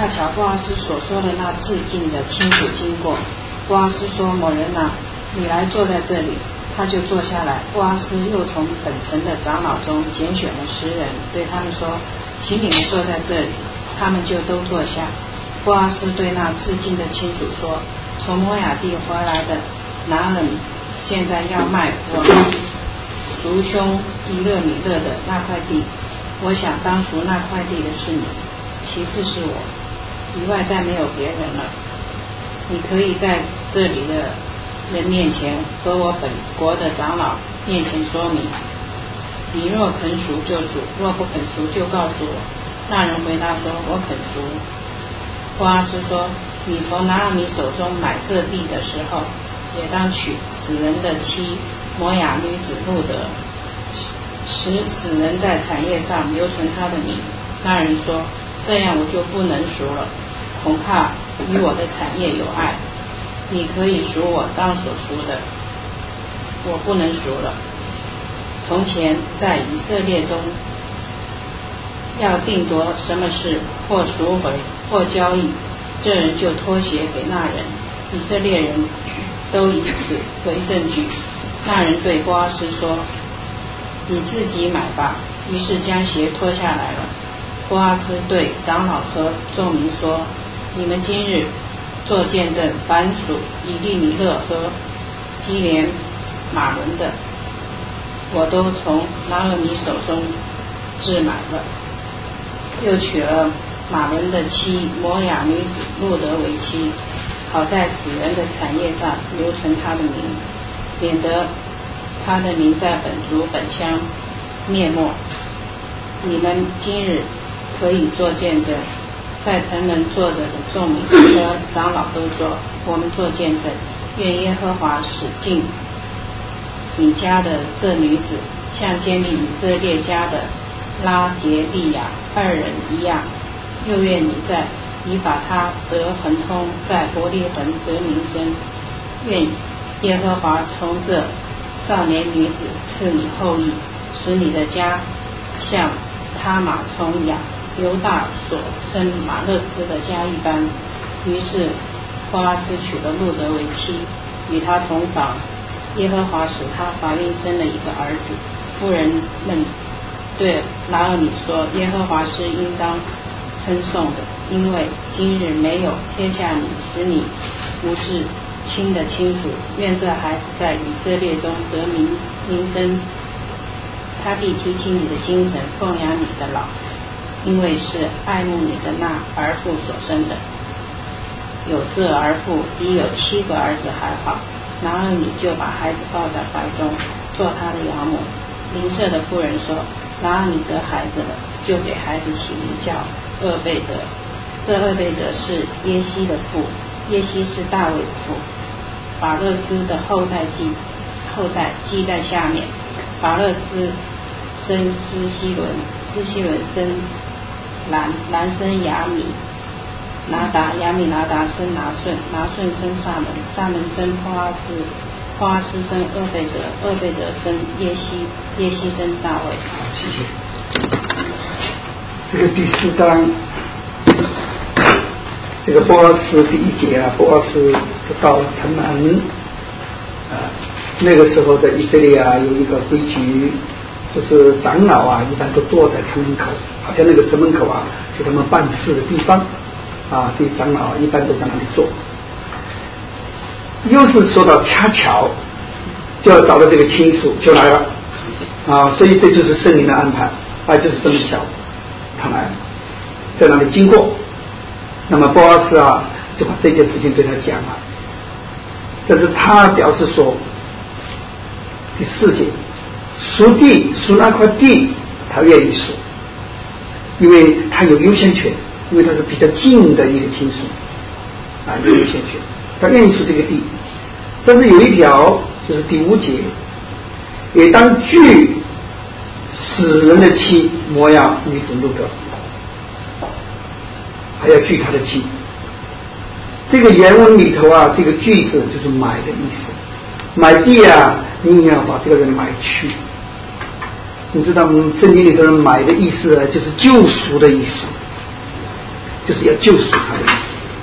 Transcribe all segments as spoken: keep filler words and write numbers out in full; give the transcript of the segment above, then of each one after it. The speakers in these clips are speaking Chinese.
恰巧波阿斯所说的那致敬的亲属经过。波阿斯说：某人啊，你来坐在这里。他就坐下来。波阿斯又从本城的长老中拣选了十人，对他们说：请你们坐在这里。他们就都坐下。波阿斯对那致敬的亲属说：从摩亚地回来的拿人现在要卖我们族兄伊勒米勒的那块地，我想当赎那块地的是你，其次是我，以外再没有别人了。你可以在这里的人面前和我本国的长老面前说明，你若肯赎就赎，若不肯赎就告诉我。那人回答说：我肯赎。波阿斯说：你从拿俄米手中买这地的时候，也当娶死人的妻摩亚女子路德，使死人在产业上留存他的名。那人说：这样我就不能赎了，恐怕与我的产业有碍。你可以赎我当所赎的，我不能赎了。从前在以色列中，要定夺什么事，或赎回，或交易，这人就托鞋给那人。以色列人都以此为证据。那人对波阿斯说：你自己买吧。于是将鞋脱下来了。波阿斯对长老和众民说：你们今日做见证，凡属以利米勒和基连马伦的，我都从拿俄米手中置买了。又娶了马伦的妻摩亚女子路德为妻，好在死人的产业上留存他的名，免得他的名在本族本乡灭没。你们今日可以做见证。在城门坐着的众民和长老都说：我们做见证，愿耶和华使尽你家的这女子像建立以色列家的拉杰利亚二人一样，又愿你在你把他得亨通，在伯利恒得名声。愿耶和华从这少年女子赐你后裔，使你的家像他玛从亚犹大所生马勒斯的家一般。于是波阿斯娶了路德为妻，与他同房。耶和华使他怀孕生了一个儿子。妇人们对拿俄米说：耶和华是应当称颂的，因为今日没有天下你，使你无是亲的亲属。愿这孩子在以色列中得名名声。他必提起你的精神，奉养你的老，因为是爱慕你的那儿妇所生的。有这儿妇比有七个儿子还好。拿俄米就把孩子抱在怀中，做他的养母。邻舍的妇人说：拿俄米得孩子了，就给孩子起名叫厄贝德。这厄贝德是耶西的父，耶西是大卫的父。法勒斯的后代记后代记在下面。法勒斯生斯西伦，斯西伦生兰，兰生亚米拿达，亚米拿达生拿顺，拿顺生萨门，萨门生波阿斯，波阿斯生厄贝德，厄贝德生耶西，耶西生大卫。 好，谢谢。这个第四章，这个波阿斯第一节啊，波阿斯就到了城门啊。那个时候在以色列啊，有一个规矩，就是长老啊一般都坐在城门口，好像那个城门口啊是他们办事的地方啊，这长老一般都在那里坐。又是说到恰巧就要找到这个亲属就来了啊，所以这就是圣灵的安排啊，就是这么巧他来在那里经过。那么波阿斯啊就把这件事情对他讲了，这是他表示说第四节赎地赎那块地他愿意赎，因为他有优先权，因为他是比较近的一个亲属啊，有优先权，他愿意赎这个地。但是有一条就是第五节，也当拒死人的妻摩亚女子路德，还要拒他的妻。这个原文里头啊，这个句子就是买的意思，买地啊你也要把这个人买去。你知道我们圣经里头买的意思啊，就是救赎的意思就是要救赎他的意思。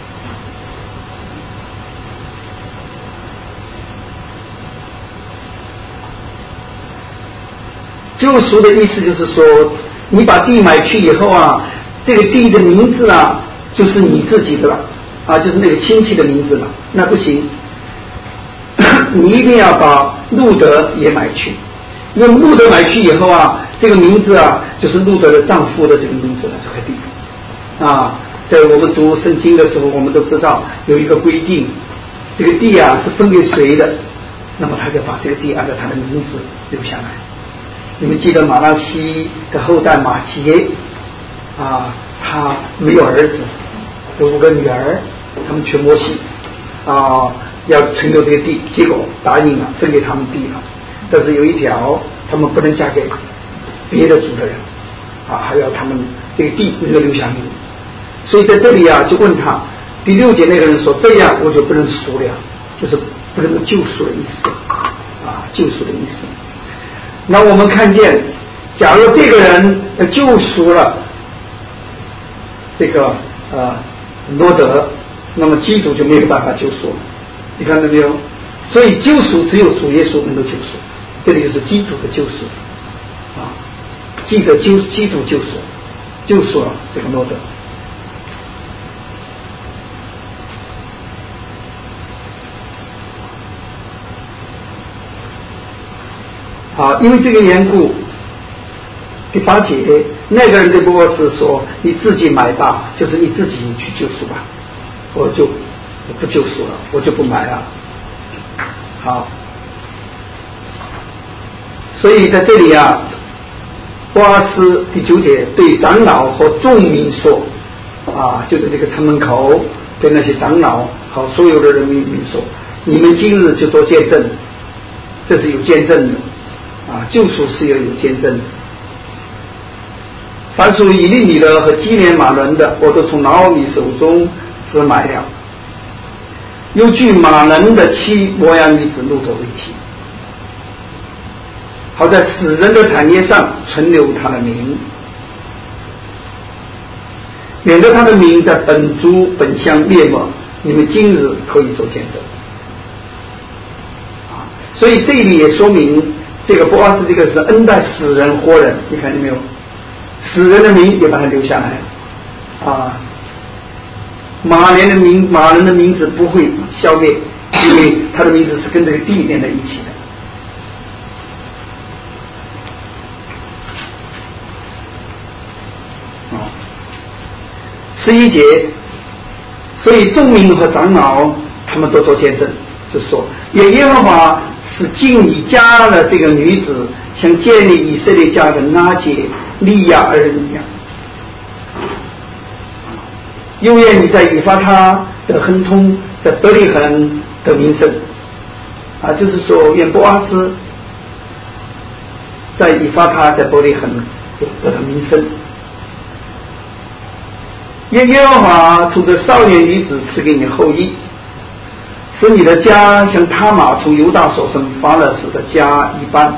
救赎的意思就是说，你把地买去以后啊，这个地的名字啊，就是你自己的了啊，就是那个亲戚的名字了，那不行，你一定要把路德也买去。因为路德买去以后啊，这个名字啊，就是路德的丈夫的这个名字了，这块地啊，在我们读圣经的时候，我们都知道有一个规定，这个地啊是分给谁的，那么他就把这个地按照他的名字留下来。你们记得马拉西的后代马杰啊，他没有儿子，有五个女儿，他们全摩西啊要承留这个地，结果答应了，分给他们地了。但是有一条，他们不能嫁给别的族的人啊，还要他们这个地能够留下名。所以在这里啊，就问他第六节那个人说：“这样我就不能赎了，就是不能够救赎的意思啊，救赎的意思。”那我们看见，假如这个人救赎了这个呃罗德，那么基督就没有办法救赎了。你看到没有？所以救赎只有主耶稣能够救赎，这里就是基督的救赎啊，记得救基督救赎，救赎了这个罗德。好，因为这个缘故，第八节那个人对波斯说：“你自己买吧，就是你自己去救赎吧，我就我不救赎了，我就不买了。”好，所以在这里啊，波阿斯第九节对长老和众民说：“啊，就在这个城门口对那些长老和所有的人民说，你们今日就做见证，这是有见证的。”啊，救赎是要有见证的。凡属以利米的和基连马伦的，我都从拿俄米手中只买了。又据马伦的妻摩押女子路德为妻，好在死人的产业上存留他的名，免得他的名在本族本乡灭没。你们今日可以做见证。啊，所以这里也说明。这个波阿斯这个是恩待死人活人，你看见没有？死人的名也把它留下来啊。马连的名，马人的名字不会消灭，因为他的名字是跟这个地连在一起的。啊，十一节，所以众民和长老他们都做见证，就说也耶和华是敬以加的这个女子，像建立以色列家的拉结利亚二人一样，又愿你在以法他的亨通，在伯利恒的名声啊，就是说愿波阿斯在以法他在伯利恒得的名声。愿耶和华从这少年女子赐给你后裔，使你的家像他玛从犹大所生法勒斯的家一般。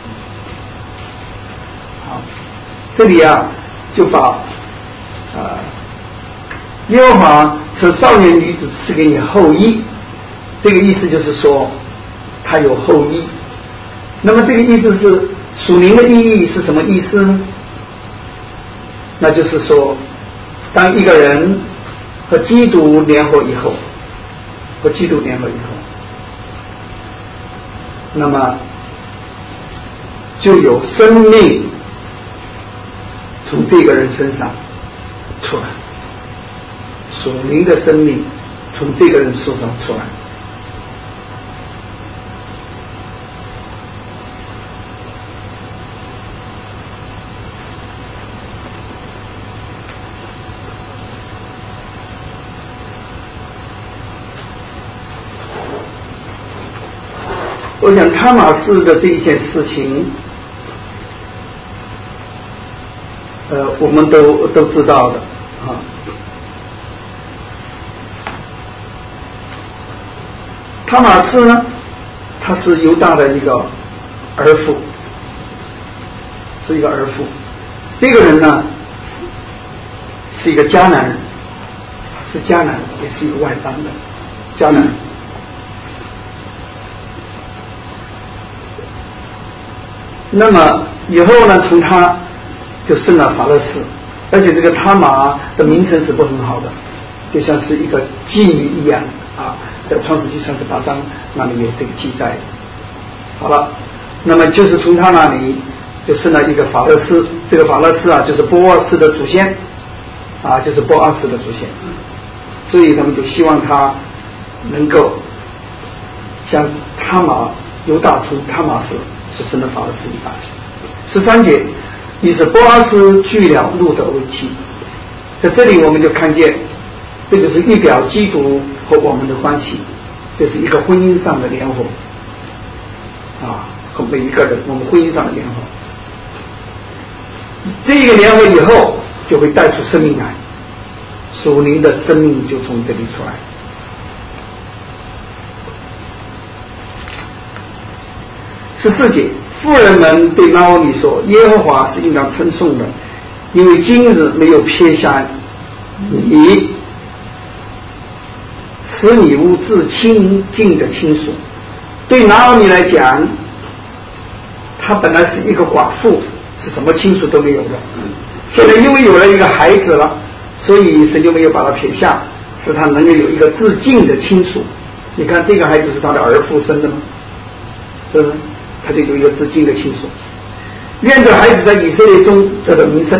好，这里啊就把呃耶和华使少年女子赐给你后裔，这个意思就是说他有后裔。那么这个意思是属灵的意义是什么意思呢？那就是说，当一个人和基督联合以后，和基督联合以后，那么就有生命从这个人身上出来，属灵的生命从这个人身上出来。我想他玛士的这一件事情，呃，我们都都知道的啊。他玛士呢，他是犹大的一个儿妇，是一个儿妇。这个人呢，是一个迦南人是迦南，也是一个外邦的迦南。那么以后呢，从他就生了法勒斯，而且这个他玛的名称是不很好的，就像是一个妓女一样啊，在创世纪三十八章那里有这个记载。好了，那么就是从他那里就生了一个法勒斯，这个法勒斯啊，就是波阿斯的祖先啊，就是波阿斯的祖先，所以他们就希望他能够像他玛犹大从他玛氏是生了法勒斯一般。十三节，于是波阿斯娶了路得为妻。在这里我们就看见，这就是预表基督和我们的关系，这是一个婚姻上的联合啊，和每一个人我们婚姻上的联合。这个联合以后就会带出生命来，属灵的生命就从这里出来。十四节，妇人们对拿俄米说：“耶和华是应当称颂的，因为今日没有撇下你，使你无至亲近的亲属。”对拿俄米来讲，她本来是一个寡妇，是什么亲属都没有的。现在因为有了一个孩子了，所以神就没有把她撇下，使她能够有一个至近的亲属。你看这个孩子是他的儿父生的吗？是不是？他就有一个至近的亲属。愿这孩子在以色列中得到名声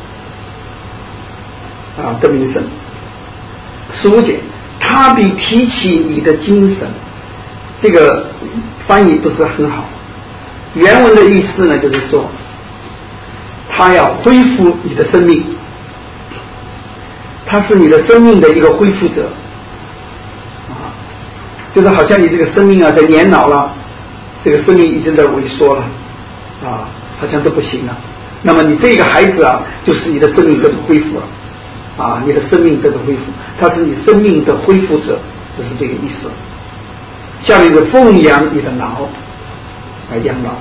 啊，得名声。十五节，他必提起你的精神。这个翻译不是很好，原文的意思呢，就是说他要恢复你的生命，他是你的生命的一个恢复者啊，就是好像你这个生命啊在年老了，这个生命已经在萎缩了啊，好像都不行了。那么你这个孩子啊，就是你的生命得到恢复了啊，你的生命得到恢复，他是你生命的恢复者，就是这个意思。下面是奉养你的脑来养老，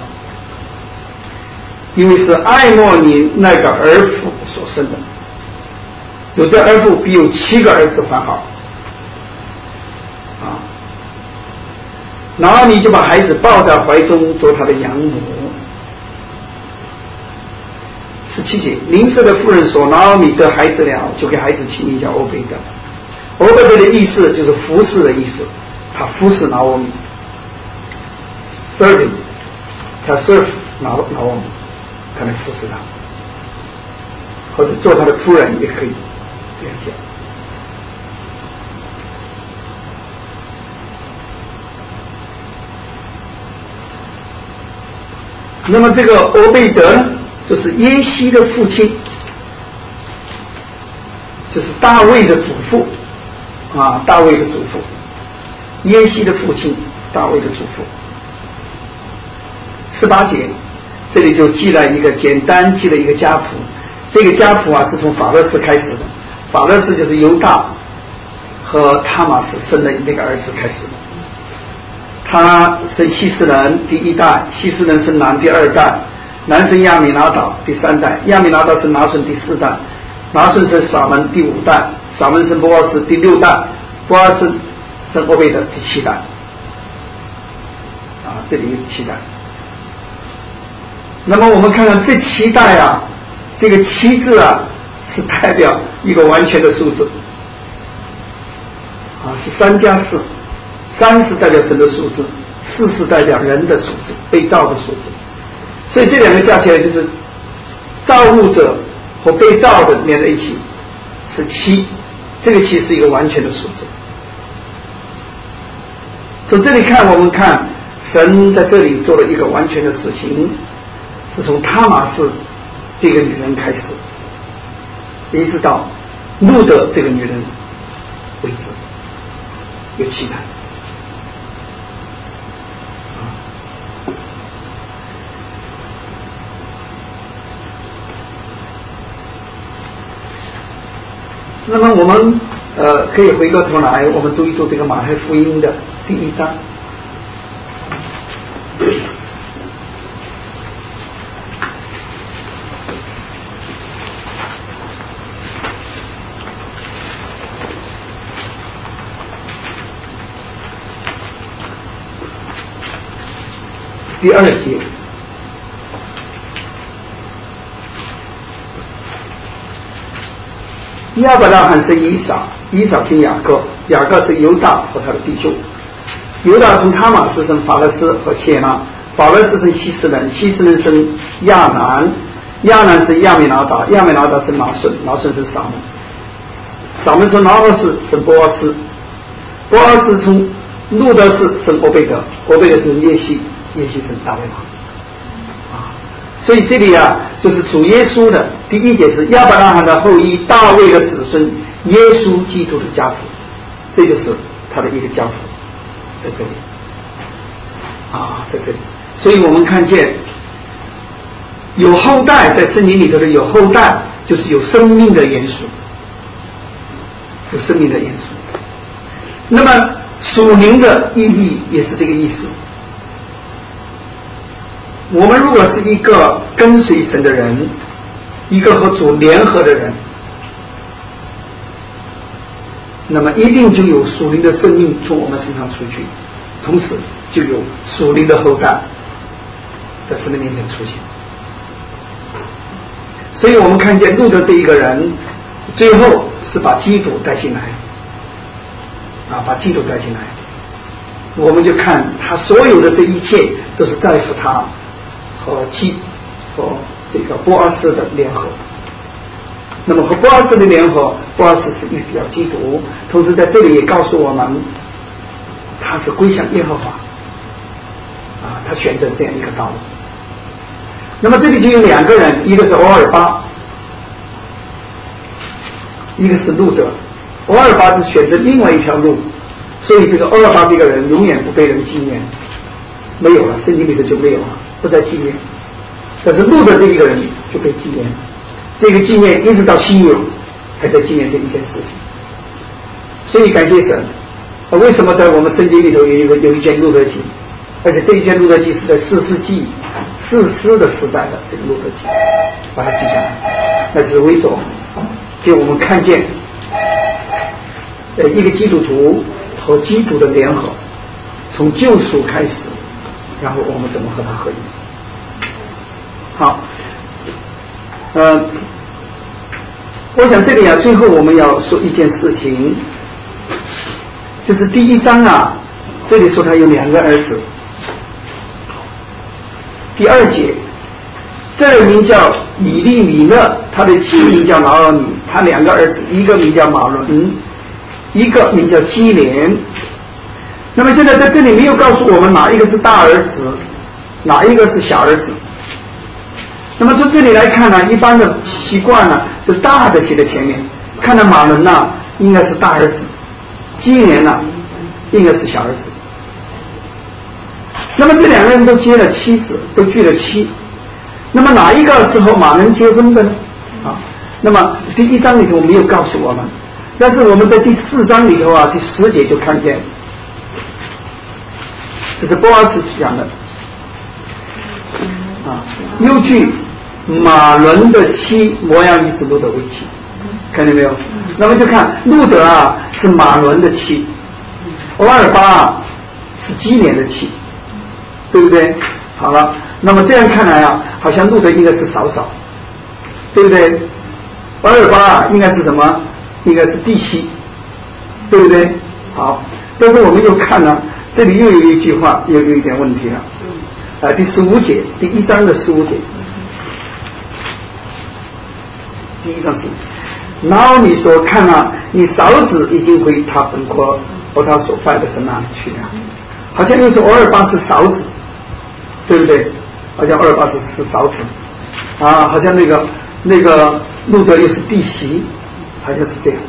因为是爱慕你那个儿妇所生的，有这儿妇比有七个儿子还好啊。然后你就把孩子抱在怀中做他的养母。十七节，邻舍的妇人说：“拿俄米得孩子了，就给孩子起名叫欧贝德。”欧贝德的意思就是服侍的意思，他服侍拿俄米 ，serving， 他 serve 拿拿俄米，他来服侍他，或者做他的仆人也可以这样讲。那么这个欧贝德呢，就是耶西的父亲，就是大卫的祖父啊，大卫的祖父，耶西的父亲，大卫的祖父。十八节，这里就记了一个简单记了一个家谱，这个家谱啊是从法勒斯开始的，法勒斯就是犹大和他玛斯生的那个儿子开始的。他生希斯人第一代，希斯人生男第二代，男生亚米拿岛第三代，亚米拿岛生拿顺第四代，拿顺生撒门第五代，撒门生波阿斯第六代，波阿斯生欧贝德第七代。啊，这里有七代。那么我们看看这七代啊，这个七字啊是代表一个完全的数字啊，是三加四。三是代表神的数字，四是代表人的数字，被造的数字，所以这两个加起来就是造物者和被造的连在一起是七，这个七是一个完全的数字。从这里看，我们看神在这里做了一个完全的事情，是从他玛氏这个女人开始，一直到路德这个女人为止，有七代。那么我们呃可以回过头来，我们读一读这个马太福音的第一章。 第二节。亚伯拉罕是以撒，以撒是雅各，雅各是犹大和他的弟兄。犹大从他玛斯生法勒斯和谢拉，法勒斯生希斯人，希斯人生亚南，亚南是亚米拿达，亚米拿达生拿顺，拿顺是撒母，撒母生拿俄士生波阿斯，波阿斯从路德士生欧贝德，欧贝德是耶西，耶西生大卫王。所以这里啊，就是主耶稣的第一节是亚伯拉罕的后裔，大卫的子孙，耶稣基督的家谱，这就是他的一个家谱，在这里啊，在这里。所以我们看见有后代，在圣经里头的有后代，就是有生命的元素，有生命的元素。那么属灵的意义也是这个意思。我们如果是一个跟随神的人，一个和主联合的人，那么一定就有属灵的生命从我们身上出去，同时就有属灵的后代在神的面前出现。所以我们看见路德这一个人最后是把基督带进来啊，把基督带进来，我们就看他所有的这一切都是在乎他和基和这个波阿斯的联合。那么和波阿斯的联合，波阿斯是预表基督，同时在这里也告诉我们他是归向耶和华啊，他选择这样一个道路。那么这里就有两个人，一个是欧尔巴，一个是路德。欧尔巴是选择另外一条路，所以这个欧尔巴这个人永远不被人纪念，没有了，圣经里头就没有了，不再纪念。但是路德这一个人就被纪念，这个纪念一直到新约还在纪念这一件事情。所以感谢神，为什么在我们圣经里头有一个有一件路德记，而且这一件路德记是在四世纪士师的时代的这个路德记，把它记下来，那就是为着给我们看见呃一个基督徒和基督的联合，从救赎开始，然后我们怎么和他合一。好，呃，我想这里啊，最后我们要说一件事情，就是第一章啊，这里说他有两个儿子。第二节，这人名叫以利米勒，他的妻名叫拿俄米，他两个儿子，一个名叫马伦，一个名叫基连。那么现在在这里没有告诉我们哪一个是大儿子，哪一个是小儿子。那么从这里来看呢，一般的习惯呢是大的写在前面，看到马伦呢应该是大儿子，基连呢应该是小儿子。那么这两个人都结了妻子，都聚了妻，那么哪一个是和马伦结婚的呢？啊，那么第一章里头没有告诉我们，但是我们在第四章里头啊，第十节就看见，这是波阿斯讲的啊，又据马伦的妻模样以路德为妻，看见没有？那么就看路德啊是马伦的妻，欧尔巴啊是基连的妻，对不对？好了，那么这样看来啊，好像路德应该是嫂嫂，对不对？欧尔巴啊应该是什么？应该是弟媳，对不对？好，但是我们又看了，这里又有一句话，又有一点问题了。啊，第十五节，第一章的十五节，第一章十五节，然后你说看啊，你嫂子已经回他本国和他所拜的神那里去了，好像又是欧尔巴是嫂子，对不对？好像欧尔巴是是嫂子啊，好像那个那个路德又是弟媳，好像是这样。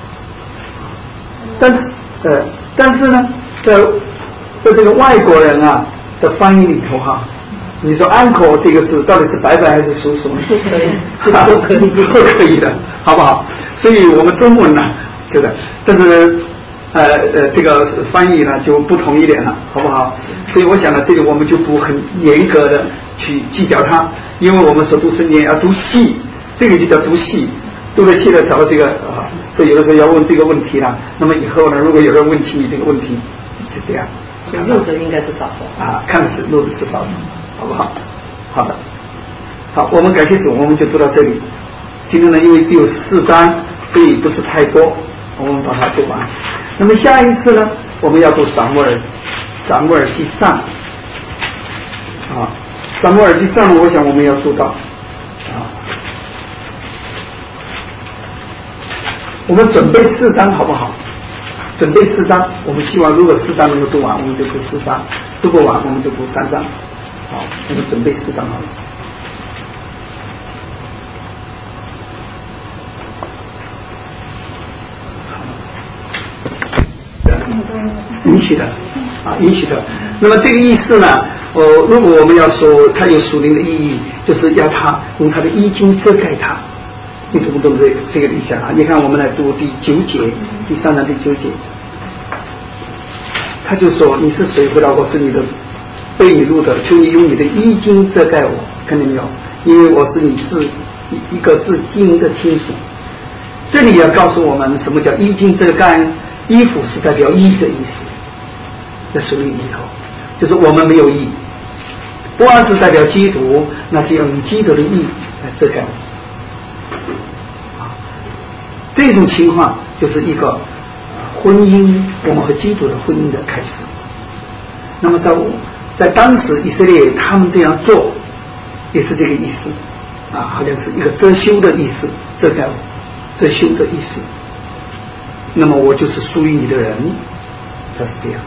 但是呃，但是呢，在在这个外国人啊的翻译里头哈，你说 uncle 这个字到底是伯伯还是叔叔呢？都可以，都可以，都可以的，好不好？所以我们中文呢，对的，但是呃呃，这个翻译呢就不同一点了，好不好？所以我想呢，这个我们就不很严格的去计较它，因为我们所读圣经要读细，这个就叫读细，读了细的时候，这个啊，所以有的时候要问这个问题了。那么以后呢，如果有个问题，这个问题是这样。 路子应该是找的啊，看的是路子是找的，好不好？好的，好，我们感谢主，我们就读到这里。今天呢，因为只有四章，所以不是太多，我们把它读完。那么下一次呢，我们要读撒母耳，撒母耳记上啊，撒母耳记上，我想我们要读到啊，我们准备四章好不好？准备四章，我们希望如果四章能够读完，我们就读四章；读不完，我们就读三章。好，我们准备四章好了。允许的啊，允许的。那么这个意思呢，呃，如果我们要说它有属灵的意义，就是要它用它的衣襟遮盖它。你懂不懂这个这个意象啊？你看，我们来读第九节，第三章第九节，他就说：“你是谁？回答我是你的被你录的，求你用你的衣襟遮盖我。”看见没有？因为我是你是一个是金的亲属。这里要告诉我们什么叫衣襟遮盖。衣服是代表义的意思，在属灵里头，就是我们没有义。波阿斯代表基督，那是要用基督的义来遮盖我。啊，这种情况就是一个婚姻，我们和基督的婚姻的开始。那么在在当时以色列他们这样做，也是这个意思啊，好像是一个遮羞的意思，遮盖我，遮羞的意思。那么我就是属于你的人，他是这样。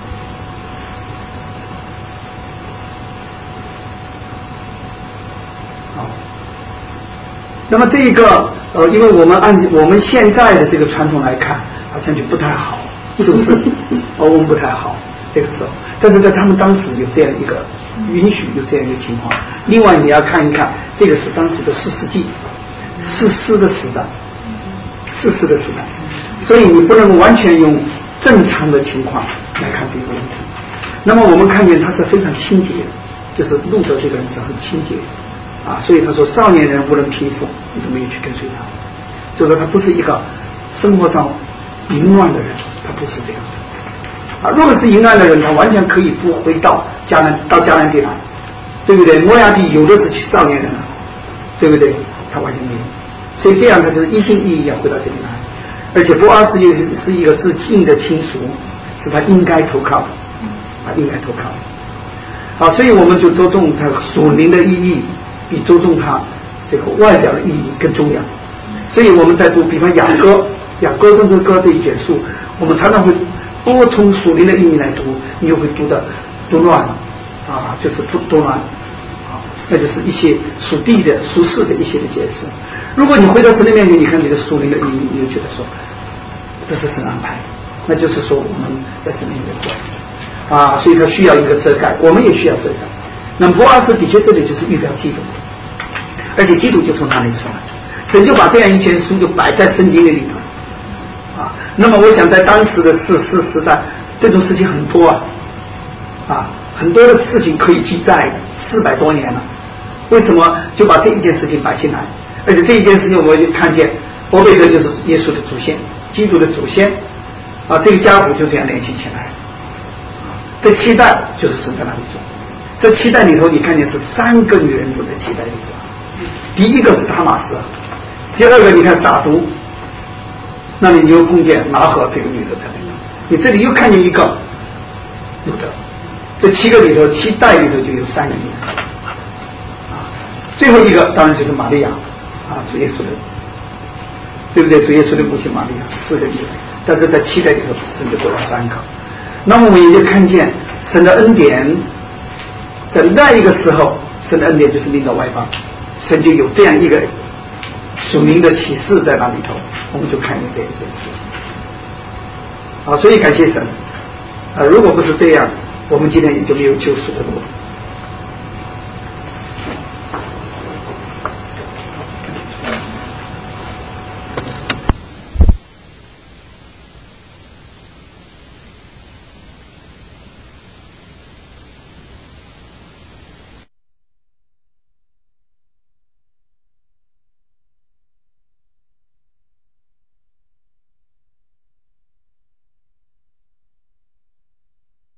好，那么这一个呃，因为我们按我们现在的这个传统来看，好像就不太好，是不是？哦，我们不太好这个时候，但是在他们当时有这样一个允许，有这样一个情况。另外你要看一看，这个是当时的四世纪，四世的时代，四世的时代。所以你不能完全用正常的情况来看这个问题。那么我们看见他是非常清洁的，就是路德这个人是很清洁啊，所以他说少年人无人匹夫，你都没有去跟随他，就说他不是一个生活上淫乱的人，他不是这样的啊。如果是淫乱的人，他完全可以不回到迦南到迦南地来，对不对？摩押地有的是少年人了，对不对？他完全没有，所以这样他就是一心一意要回到这里来。而且波阿斯又是一个至亲的亲属，是他应该投靠的，啊，应该投靠的。好，所以我们就着重他属灵的意义，比着重他这个外表的意义更重要。所以我们在读，比方雅歌，雅歌跟这歌这一卷书，我们常常会多从属灵的意义来读，你就会读的读乱啊，就是读读乱。那就是一些属地的、属世的一些的解释。如果你回到神的面前，你看你的属灵的意义，你就觉得说这是神安排，那就是说我们在神面前活啊，所以他需要一个遮盖，我们也需要遮盖。那么波阿斯的确这里就是预表基督，而且基督就从那里出来，神就把这样一卷书就摆在圣经的里头啊。那么我想在当时的世世时代，这种事情很多啊，啊，很多的事情可以记载的。四百多年了，为什么就把这一件事情摆进来？而且这一件事情，我们就看见欧贝德就是耶稣的祖先，基督的祖先啊，这个家谱就这样联系起来。这七代就是神在那里做，这七代里头，你看见是三个女人住在七代里头。第一个是大马士，第二个你看撒毒，那你又碰见拿赫这个女的在那里，你这里又看见一个路德。这七个里头，七代里头就有三个女人啊，最后一个当然就是玛利亚啊，主耶稣的，对不对？主耶稣的母亲玛利亚，四个女人，但是在七代里头，神就做了三个。那么我们也就看见神的恩典，在那一个时候，神的恩典就是临到外邦，神就有这样一个属灵的启示在那里头，我们就看见这一件事情啊，所以感谢神啊，如果不是这样，我们今天也就没有救赎的路。